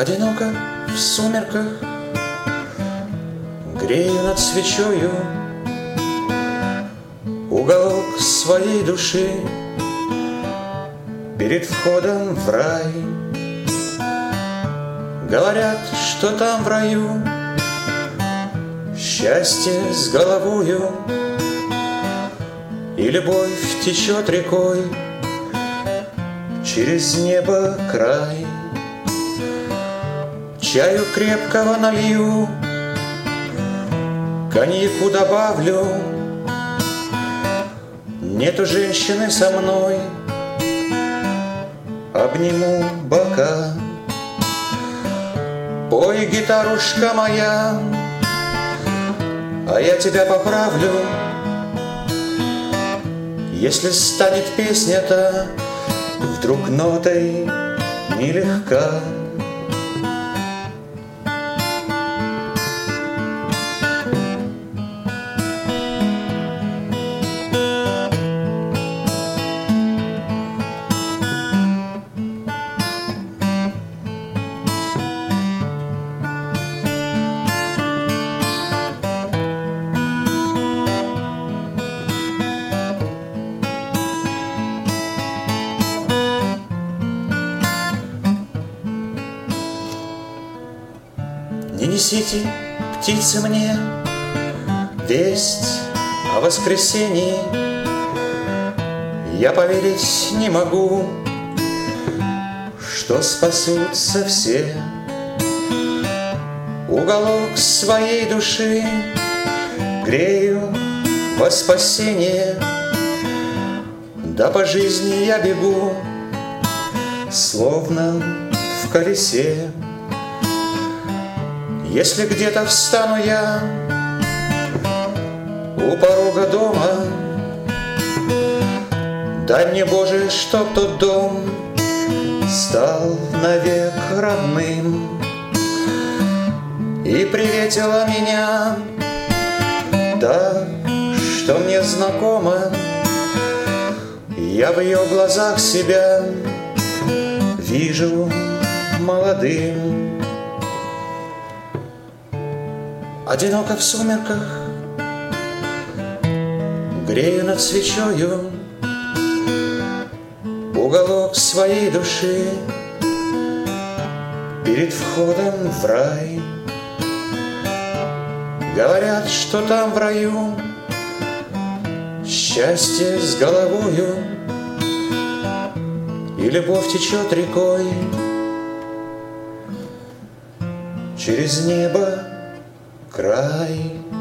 Одиноко в сумерках грею над свечою уголок своей души перед входом в рай. Говорят, что там в раю счастье с головою, и любовь течет рекой через небо край. Чаю крепкого налью, коньяку добавлю. Нету женщины со мной, обниму бока. Пой, гитарушка моя, а я тебя поправлю, если станет песня-то вдруг нотой нелегка. Не несите, птицы, мне весть о воскресении. Я поверить не могу, что спасутся все. Уголок своей души грею во спасение. Да по жизни я бегу, словно в колесе. Если где-то встану я у порога дома, дай мне, Боже, чтоб тот дом стал навек родным и приветила меня так, что мне знакомо. Я в ее глазах себя вижу молодым. Одиноко в сумерках грею над свечою уголок своей души перед входом в рай. Говорят, что там в раю счастье с головою, и любовь течет рекой через небо край.